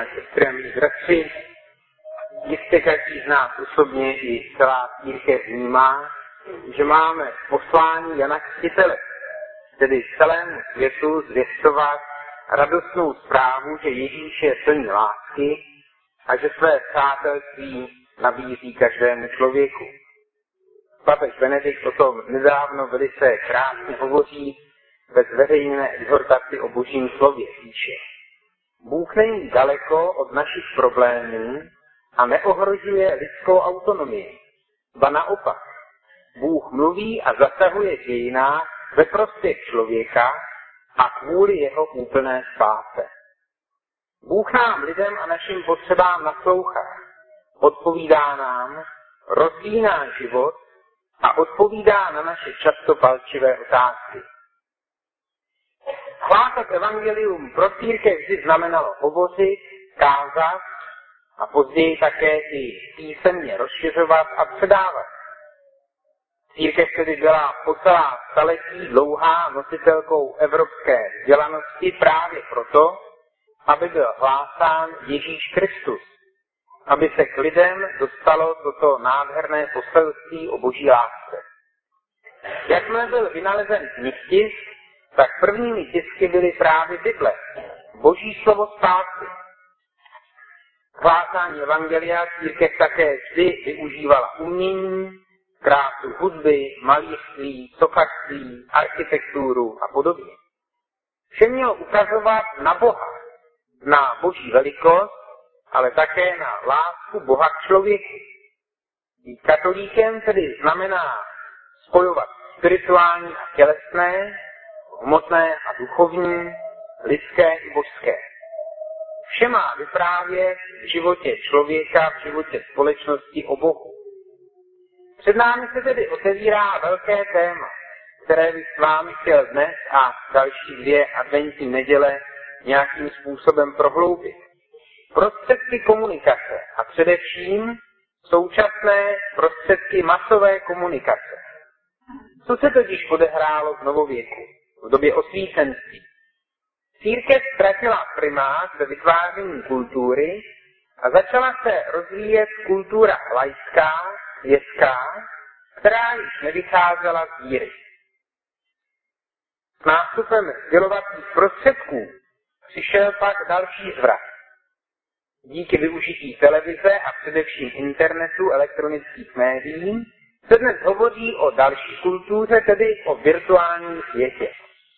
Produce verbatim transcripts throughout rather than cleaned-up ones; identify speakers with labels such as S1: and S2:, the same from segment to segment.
S1: milé sestry a milí bratři, jistě každý z nás osobně i celá církev vnímá, že máme poslání Jana Křtitele, tedy celému světu zvěstovat radostnou zprávu, že Ježíš je plný lásky a že své přátelství nabízí každému člověku. Papež Benedikt o tom nedávno velice krásně hovoří ve zveřejněné exhortaci o Božím slově. Píše: Bůh není daleko od našich problémů a neohrožuje lidskou autonomii. Ba naopak, Bůh mluví a zasahuje v dějinách ve prospěch člověka a kvůli jeho úplné spáse. Bůh nám, lidem a našim potřebám naslouchá, odpovídá nám, rozvíjí náš život a odpovídá na naše často palčivé otázky. Hlásat evangelium pro církev vždy znamenalo hovořit, kázat a později také i písemně rozšiřovat a předávat. Církev tedy byla po celá staletí dlouhá nositelkou evropské vzdělanosti právě proto, aby byl hlásán Ježíš Kristus, aby se k lidem dostalo toto nádherné poselství o Boží lásce. Jakmile byl vynalezen knihtisk, tak prvními tisky byly právě Bible, Boží slovo spásy. K hlásání evangelia církev také vždy využívala umění, krásu hudby, malířství, sochařství, architekturu a podobně. Vše mělo ukazovat na Boha, na Boží velikost, ale také na lásku Boha k člověku. Být katolíkem tedy znamená spojovat spirituální a tělesné, hmotné a duchovní, lidské i božské. Vše má vyprávět v životě člověka, v životě společnosti o Bohu. Před námi se tedy otevírá velké téma, které bych s vámi chtěl dnes a další dvě adventní neděle nějakým způsobem prohloubit. Prostředky komunikace a především současné prostředky masové komunikace. Co se totiž odehrálo v novověku, v době osvícenství? Církev ztratila primát ve vytváření kultury a začala se rozvíjet kultura laická, světská, která již nevycházela z víry. S nástupem sdělovacích prostředků přišel pak další zvrat. Díky využití televize a především internetu, elektronických médií, se dnes hovoří o další kultuře, tedy o virtuálním světě.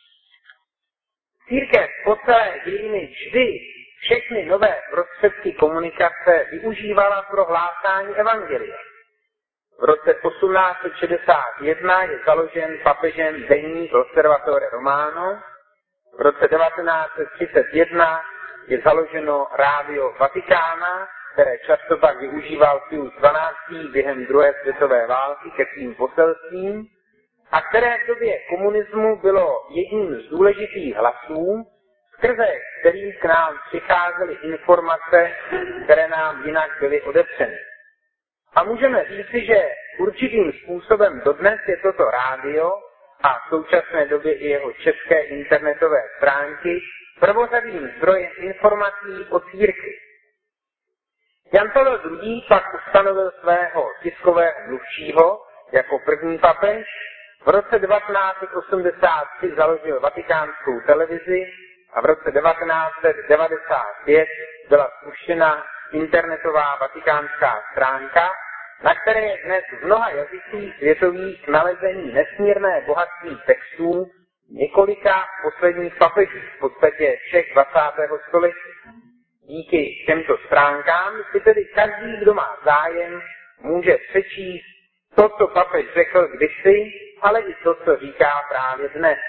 S1: Církev po celé dějiny vždy všechny nové prostředky komunikace využívala pro hlásání evangelia. V roce osmnáct set šedesát jedna je založen papežem deník L'Osservatore Romano, v roce devatenáct set třicet jedna je založeno Rádio Vatikána, které často pak využíval Pius dvanáctý během druhé světové války ke svým poselstvím a které v době komunismu bylo jedním z důležitých hlasů, skrze kterých k nám přicházely informace, které nám jinak byly odepřeny. A můžeme říci, že určitým způsobem dodnes je toto rádio a v současné době i jeho české internetové stránky prvořadým zdrojem informací o církvi. Jan Pavel druhý pak ustanovil svého tiskového mluvčího jako první papež, v roce devatenáct set osmdesát tři založil vatikánskou televizi a v roce devatenáct set devadesát pět byla spuštěna internetová vatikánská stránka, na které je dnes v mnoha jazycích světových nalezení nesmírné bohatství textů několika posledních papežů, v podstatě všech dvacátého století. Díky těmto stránkám si tedy každý, kdo má zájem, může přečíst to, co papež řekl kdysi, ale i to, co říká právě dnes.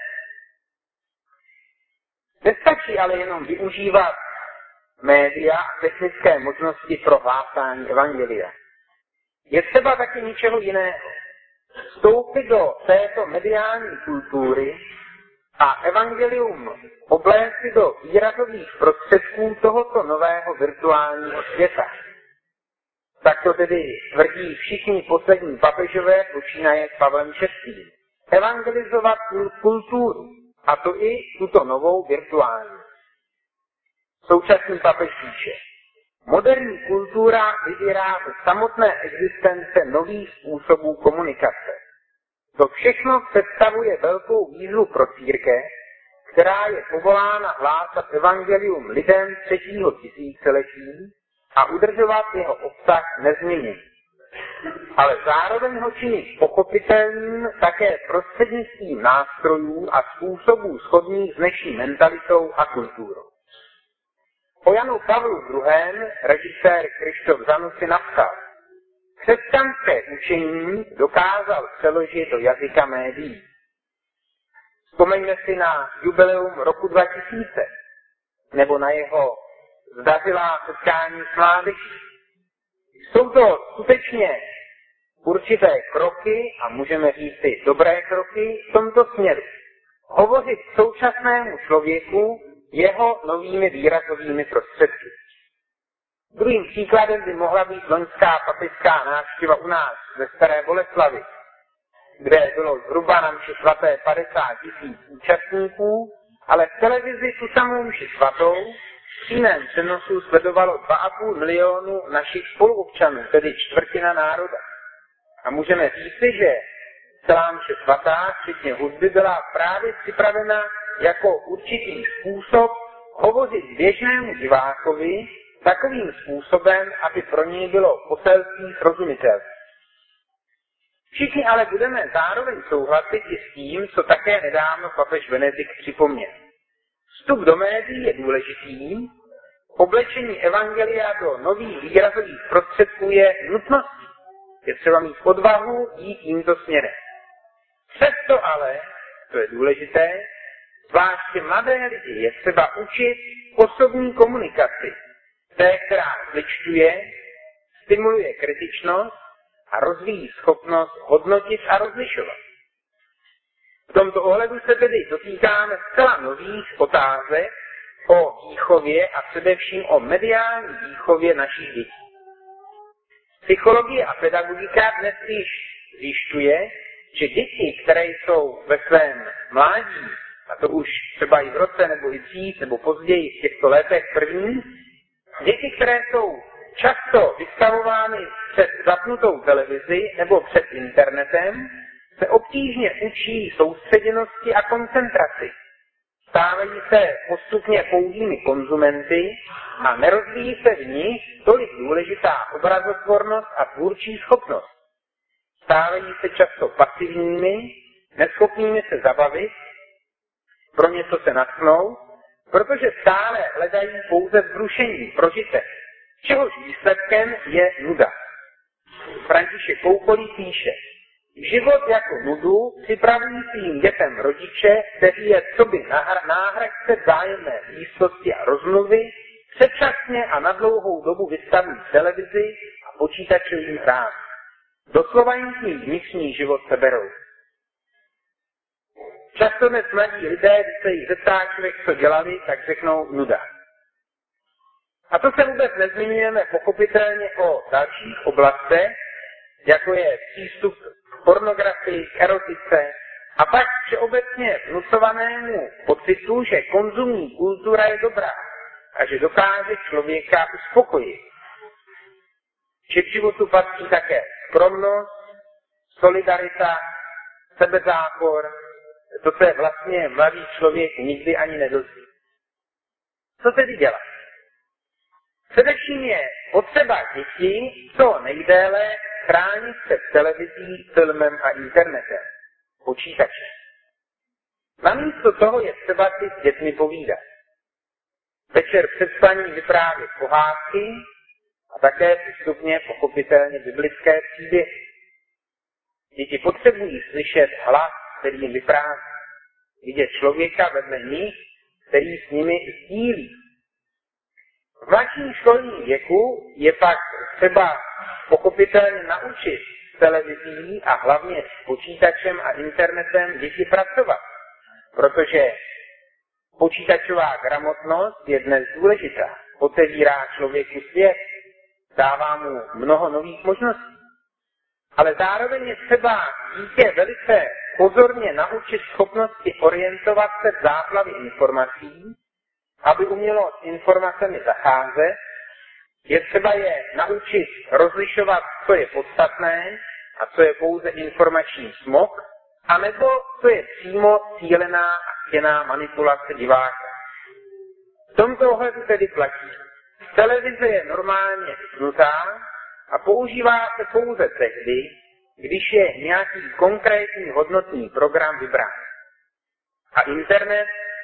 S1: Nestačí ale jenom využívat média a technické možnosti pro hlásání evangelia. Je třeba taky něčeho jiného. Vstoupit do této mediální kultury a evangelium obléci do výrazových prostředků tohoto nového virtuálního světa. Tak to tedy tvrdí všichni poslední papežové, počínaje s Pavlem šestým. Evangelizovat kulturu, a to i tuto novou virtuální. Současný papež píše: moderní kultura vybírá ze samotné existence nových způsobů komunikace. To všechno představuje velkou výzvu pro církev, která je povolána hlásat evangelium lidem třetího tisíciletí a udržovat jeho obsah nezměněný. Ale zároveň ho činit pochopitelným také prostřednictvím nástrojů a způsobů shodných s dnešní mentalitou a kulturou. O Janu Pavlu druhém. režisér Krištof Zanussi napsal: křesťanské učení dokázal přeložit do jazyka médií. Vzpomeňme si na jubileum roku dva tisíce, nebo na jeho zdařilá setkání s mládeží. Jsou to skutečně určité kroky, a můžeme říct si dobré kroky, v tomto směru. Hovořit současnému člověku jeho novými výrazovými prostředky. Druhým příkladem by mohla být loňská papežská návštěva u nás ve Staré Boleslavi, kde bylo zhruba na mši svaté padesát tisíc účastníků, ale v televizi tu samou mši svatou v přímém přenosu sledovalo dva a půl milionu našich spoluobčanů, tedy čtvrtina národa. A můžeme říci, že celá mše svatá, včetně hudby, byla právě připravena jako určitý způsob hovořit běžnému divákovi takovým způsobem, aby pro něj bylo poselství srozumitelné. Všichni ale budeme zároveň souhlasit i s tím, co také nedávno papež Benedikt připomněl. Vstup do médií je důležitý, oblečení evangelia do nových výrazových prostředků je nutností. Je třeba mít odvahu jít tímto směrem. Přesto ale, to je důležité, zvláště mladé lidi je třeba učit osobní komunikaci, té, která zličťuje, stimuluje kritičnost a rozvíjí schopnost hodnotit a rozlišovat. V tomto ohledu se tedy dotýkáme zcela nových otázek o výchově a především o mediální výchově našich dětí. Psychologie a pedagogika dnes již zjišťuje, že děti, které jsou ve svém mládí, a to už třeba i v roce, nebo i dřív, nebo později v těchto letech prvních, děti, které jsou často vystavovány před zapnutou televizi nebo před internetem, se obtížně učí soustředěnosti a koncentraci. Stávají se postupně pouhými konzumenty a nerozvíjí se v nich tolik důležitá obrazotvornost a tvůrčí schopnost. Stávají se často pasivními, neschopnými se zabavit, pro něco se natchnout, protože stále hledají pouze vzrušení, prožitek, čehož výsledkem je nuda. František Koukolí píše: život jako nudu připravují svým dětem rodiče, kteří je coby náhradce vzájemné blízkosti a rozmluvy, předčasně a na dlouhou dobu vystavují televizi a počítačovým hrám. Doslova jim svůj vnitřní život seberou. Často dnes mladí lidé, když se jich zeptá člověk, co dělali, tak řeknou nuda. A to se vůbec nezmiňujeme pochopitelně o dalších oblastech, jako je přístup k pornografii, k erotice a pak všeobecně vnucovanému pocitu, že konzumní kultura je dobrá a že dokáže člověka uspokojit. Že k životu patří také skromnost, solidarita, sebezápor, to se vlastně mladý člověk nikdy ani nedozví. Co tedy dělat? Především je potřeba děti co nejdéle chránit před televizí, filmem a internetem, počítačem. Namísto toho je třeba si s dětmi povídat. Večer před spaním vyprávět pohádky a také postupně pochopitelně biblické příběhy. Děti potřebují slyšet hlas, který jim vypráví. Vidět člověka vedle nich, který s nimi sdílí. V mladším školním věku je pak třeba pochopitelně naučit s televizí a hlavně s počítačem a internetem děti pracovat, protože počítačová gramotnost je dnes důležitá. Otevírá člověku svět, dává mu mnoho nových možností. Ale zároveň je třeba dítě velice pozorně naučit schopnosti orientovat se v záplavě informací, aby umělo s informacemi zacházet Je třeba je naučit rozlišovat, co je podstatné a co je pouze informační smog, anebo co je přímo cílená a chtěná manipulace diváka. V tomto ohledu tedy platí. Televize je normálně vypnutá a používá se pouze tehdy, když je nějaký konkrétní hodnotný program vybrán. A internet,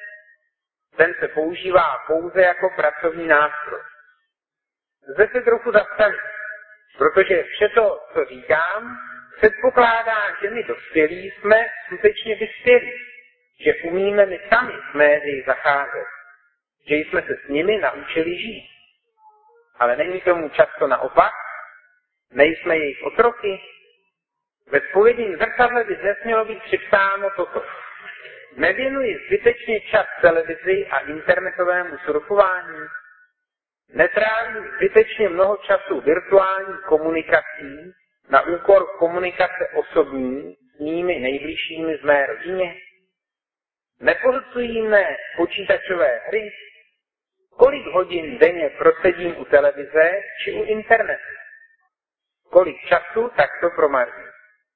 S1: ten se používá pouze jako pracovní nástroj. Zde se trochu zastavit, protože vše to, co říkám, předpokládá, že my dospělí jsme skutečně vyspělí, že umíme my sami s médii zacházet, že jsme se s nimi naučili žít. Ale není tomu často naopak, nejsme jejich otroky. Ve zpovědním zrcadle by dnes mělo být připsáno toto. Nevěnuji zbytečně čas televizi a internetovému surfování. Netrávím zbytečně mnoho času virtuální komunikací na úkor komunikace osobní s mými nejbližšími z mé rodině. Nepohlcují mne počítačové hry. Kolik hodin denně prosedím u televize či u internetu? Kolik času takto promarním?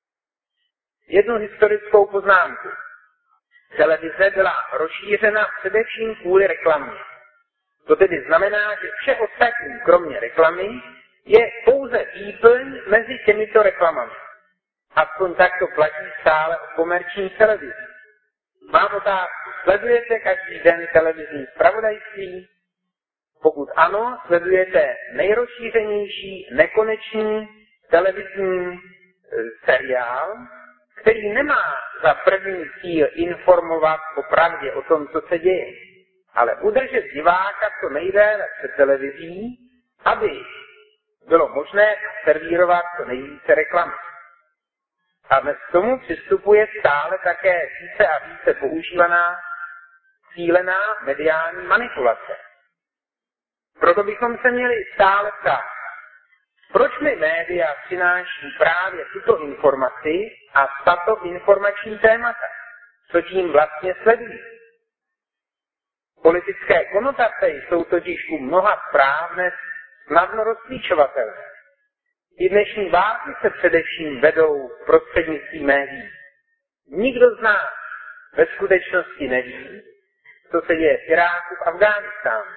S1: Jednu historickou poznámku. Televize byla rozšířena především kvůli reklamě. To tedy znamená, že vše ostatní, kromě reklamy, je pouze výplň mezi těmito reklamami. Aspoň tak to platí stále o komerční televizi. Mám otázku, sledujete každý den televizní zpravodajství? Pokud ano, sledujete nejrozšířenější, nekonečný televizní seriál, který nemá za první cíl informovat o pravdě o tom, co se děje, ale udržet diváka co nejdéle před televizí, aby bylo možné servírovat co nejvíce reklamy. A dnes k tomu přistupuje stále také více a více používaná cílená mediální manipulace. Proto bychom se měli stále ptát, proč mi média přináší právě tuto informaci a tato informační témata? Co tím vlastně sledují? Politické konotace jsou totiž u mnoha zpráv dnes snadno rozklíčovatelné. I dnešní války se především vedou prostřednictvím médií. Nikdo z nás ve skutečnosti neví, co se děje v Iráku, v Afghánistánu.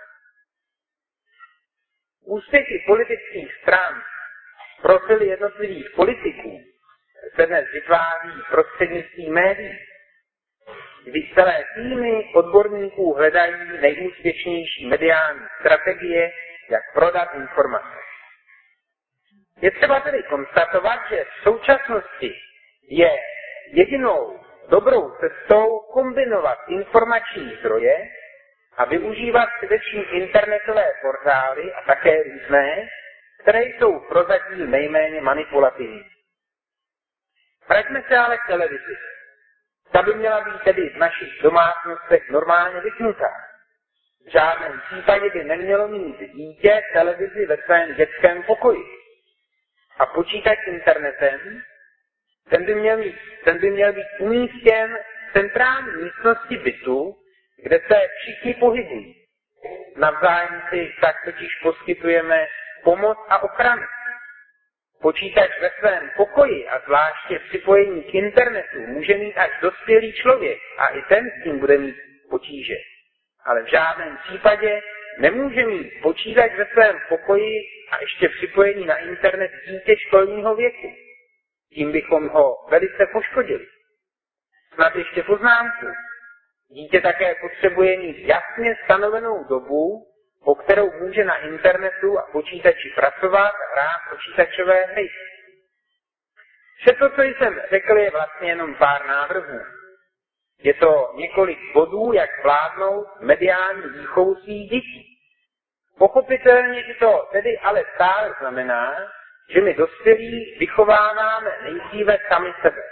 S1: Úspěchy politických stran, profily jednotlivých politiků se dnes vytváří prostřednictvím médií, kdy celé týmy odborníků hledají nejúspěšnější mediální strategie, jak prodat informace. Je třeba tedy konstatovat, že v současnosti je jedinou dobrou cestou kombinovat informační zdroje a využívat především internetové portály a také různé, které jsou prozatím nejméně manipulativní. Vraťme se ale k televizi. Ta by měla být tedy v našich domácnostech normálně vypnutá. V žádném případě by nemělo mít dítě televizi ve svém dětském pokoji. A počítač internetem, ten by měl, mít, ten by měl být umístěn v centrální místnosti bytu, kde se všichni pohybují. Navzájem si tak totiž poskytujeme pomoc a ochranu. Počítač ve svém pokoji a zvláště připojení k internetu může mít až dospělý člověk a i ten s tím bude mít potíže. Ale v žádném případě nemůže mít počítač ve svém pokoji a ještě připojení na internet dítě školního věku. Tím bychom ho velice poškodili. Snad ještě poznámku. Dítě také potřebuje mít jasně stanovenou dobu, po kterou může na internetu a počítači pracovat a hrát počítačové hry. Vše to, co jsem řekl, je vlastně jenom pár návrhů. Je to několik bodů, jak vládnout mediální výchovu svých dětí. Pochopitelně, že to tedy ale stále znamená, že my dospělí vychováváme nejdříve sami sebe.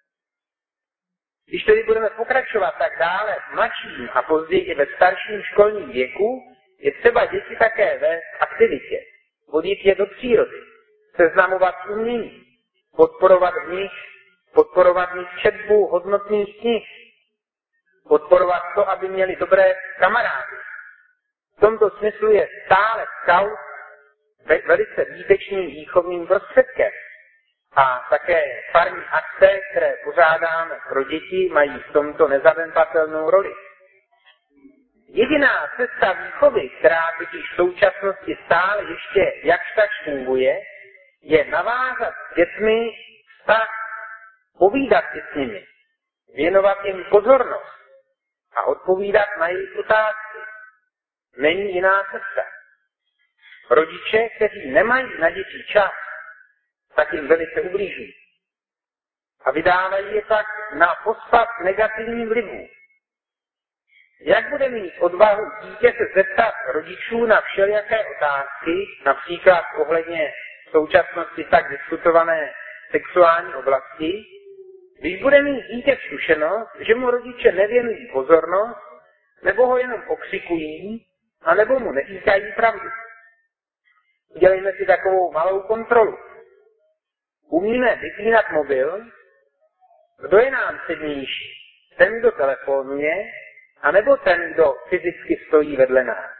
S1: Když tedy budeme pokračovat tak dále v mladším a později i ve starším školním věku, je třeba děti také vést k aktivitě, vodit je do přírody, seznamovat s umění, podporovat v nich, podporovat v nich četbu hodnotných knih, podporovat to, aby měli dobré kamarády. V tomto smyslu je stále scout velice výtečným výchovným prostředkem. A také farní akce, které pořádáme pro děti, mají v tomto nezanedbatelnou roli. Jediná cesta výchovy, která totiž v současnosti stále ještě jakž tak funguje, je navázat s dětmi vztah, povídat si s nimi, věnovat jim pozornost a odpovídat na jejich otázky. Není jiná cesta. Rodiče, kteří nemají na děti čas, tak jim velice ublížují. A vydávají je tak na pospas negativním vlivů. Jak bude mít odvahu dítě se zeptat rodičů na všelijaké otázky, například ohledně v současnosti tak diskutované sexuální oblasti, když bude mít dítě zkušenost, že mu rodiče nevěnují pozornost, nebo ho jenom okřikují, anebo mu neříkají pravdu. Udělejme si takovou malou kontrolu. Umíme vypínat mobil, kdo je nám přednější? Ten, kdo telefonuje, anebo ten, kdo fyzicky stojí vedle nás?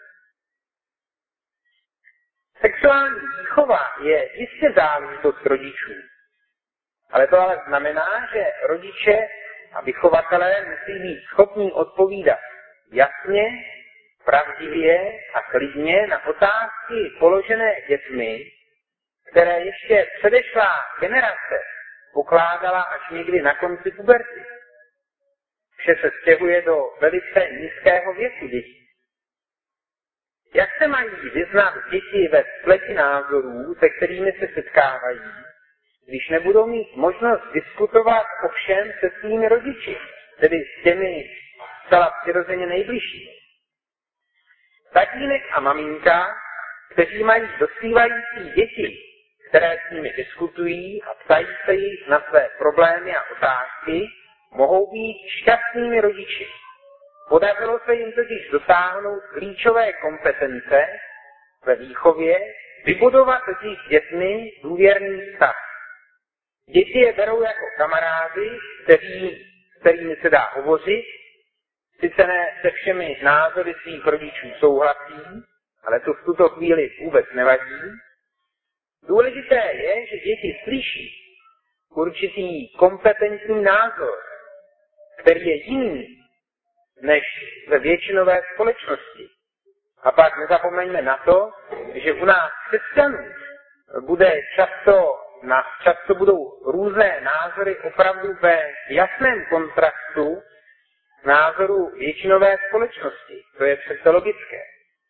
S1: Sexuální výchova je jistě záležitost rodičů. Ale to ale znamená, že rodiče a vychovatelé musí být schopní odpovídat jasně, pravdivě a klidně na otázky položené dětmi, které ještě předešlá generace pokládala až někdy na konci puberty. Vše se stěhuje do velice nízkého věku dětí. Jak se mají vyznat děti ve spleti názorů, se kterými se setkávají, když nebudou mít možnost diskutovat o všem se svými rodiči, tedy s těmi zcela přirozeně nejbližšími? Tatínek a maminka, kteří mají dospívající děti, které s nimi diskutují a ptají se jich na své problémy a otázky, mohou být šťastnými rodiči. Podařilo se jim totiž dosáhnout klíčové kompetence ve výchově, vybudovat totiž s dětmi důvěrný vztah. Děti je berou jako kamarády, kteří, s kterými se dá hovořit, sice ne se všemi názory svých rodičů souhlasí, ale to v tuto chvíli vůbec nevadí. Důležité je, že děti slyší určitý kompetentní názor, který je jiný než ve většinové společnosti. A pak nezapomeňme na to, že u nás křesťanů bude často, na, často budou různé názory opravdu ve jasném kontrastu názoru většinové společnosti. To je přece logické.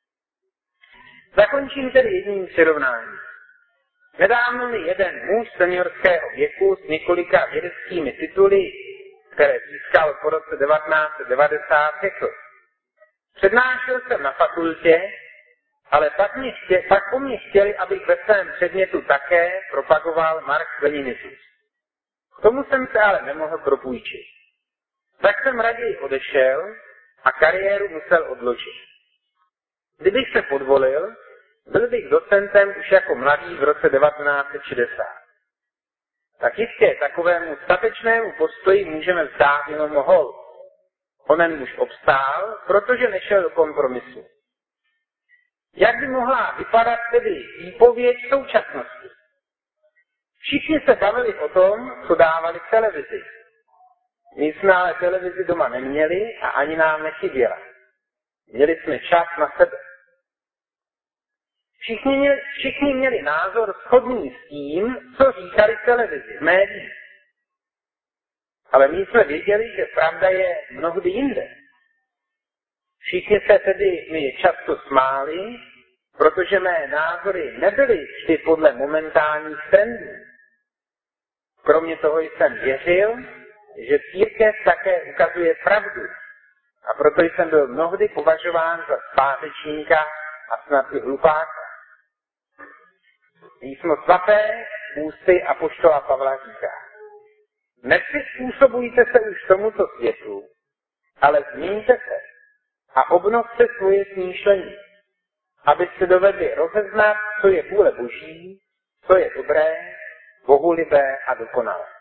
S1: Zakončím tedy jedním přirovnáním. Nedávno mi jeden muž seniorského věku s několika vědeckými tituly, které získal po roce devatenáct set devadesát, řekl: přednášel jsem na fakultě, ale pak, mě chtě, pak po mně chtěli, abych ve svém předmětu také propagoval marx-leninismus. K tomu jsem se ale nemohl propůjčit. Tak jsem raději odešel a kariéru musel odložit. Kdybych se podvolil, byl bych docentem už jako mladý v roce devatenáct set šedesát. Tak jistě takovému statečnému postoji můžeme vzdát jenom hol. Onen muž obstál, protože nešel do kompromisu. Jak by mohla vypadat tedy výpověď v současnosti? Všichni se bavili o tom, co dávali v televizi. My jsme ale televizi doma neměli a ani nám nechyběla. Měli jsme čas na sebe. Všichni měli, všichni měli názor shodný s tím, co říkali v televizi, v médiích. Ale my jsme věděli, že pravda je mnohdy jinde. Všichni se tedy mi často smáli, protože mé názory nebyly vždy podle momentálních trendů. Kromě toho jsem věřil, že církev také ukazuje pravdu. A proto jsem byl mnohdy považován za zpátečníka a snad i hlupáka. Písmo svaté ústy apoštola Pavla říká: nepřizpůsobujte se už tomuto světu, ale změňte se a obnovte svoje smýšlení, abyste dovedli rozeznat, co je vůle Boží, co je dobré, bohulibé a dokonalé.